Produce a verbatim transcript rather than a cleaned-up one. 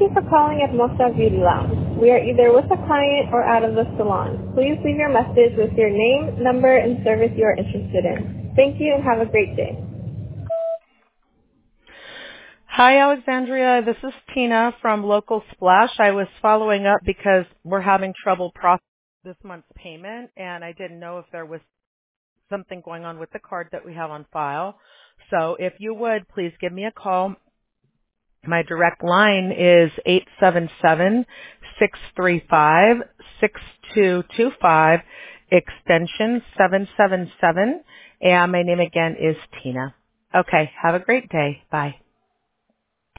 you for calling at Mosta Beauty Lounge. We are either with a client or out of the salon. Please leave your message with your name, number, and service you are interested in. Thank you and have a great day. Hi, Alexandria. This is Tina from Local Splash. I was following up because we're having trouble processing this month's payment, and I didn't know if there was something going on with the card that we have on file. So if you would, please give me a call. My direct line is eight seven seven, six three five, six two two five, extension seven seven seven, and my name again is Tina. Okay, have a great day. Bye.